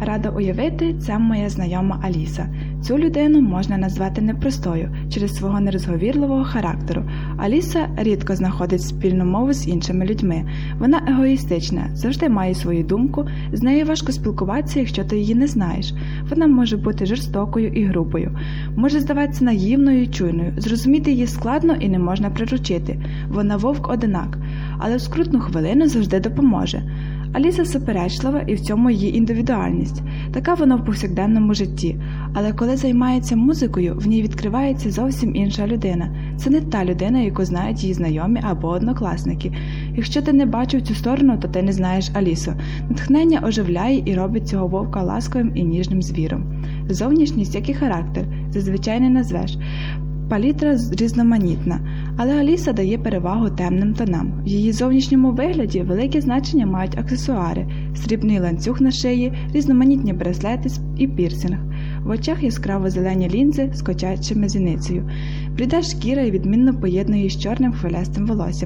Рада уявити, це моя знайома Аліса. Цю людину можна назвати непростою через свого нерозговірливого характеру. Аліса рідко знаходить спільну мову з іншими людьми. Вона егоїстична, завжди має свою думку, з нею важко спілкуватися, якщо ти її не знаєш. Вона може бути жорстокою і грубою, може здаватися наївною і чуйною, зрозуміти її складно і не можна приручити. Вона вовк-одинак, але в скрутну хвилину завжди допоможе. Аліса суперечлива, і в цьому її індивідуальність. Така вона в повсякденному житті. Але коли займається музикою, в ній відкривається зовсім інша людина. Це не та людина, яку знають її знайомі або однокласники. Якщо ти не бачив цю сторону, то ти не знаєш Алісу. Натхнення оживляє і робить цього вовка ласковим і ніжним звіром. Зовнішність, як і характер, зазвичай не назвеш. Палітра різноманітна, але Аліса дає перевагу темним тонам. В її зовнішньому вигляді велике значення мають аксесуари, срібний ланцюг на шиї, різноманітні браслети і пірсинг. В очах яскраво-зелені лінзи з котячими зіницею. Бліда шкіра і відмінно поєднує з чорним хвилястим волоссям.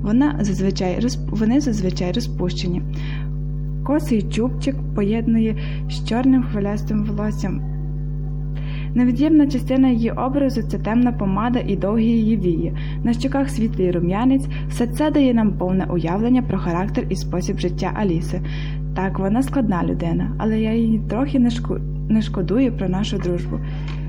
Вони зазвичай розпущені. Косий чубчик поєднує з чорним хвилястим волоссям. Невід'ємна частина її образу – це темна помада і довгі її вії. На щоках світлий рум'янець – все це дає нам повне уявлення про характер і спосіб життя Аліси. Так, вона складна людина, але я їй трохи не шкодую про нашу дружбу.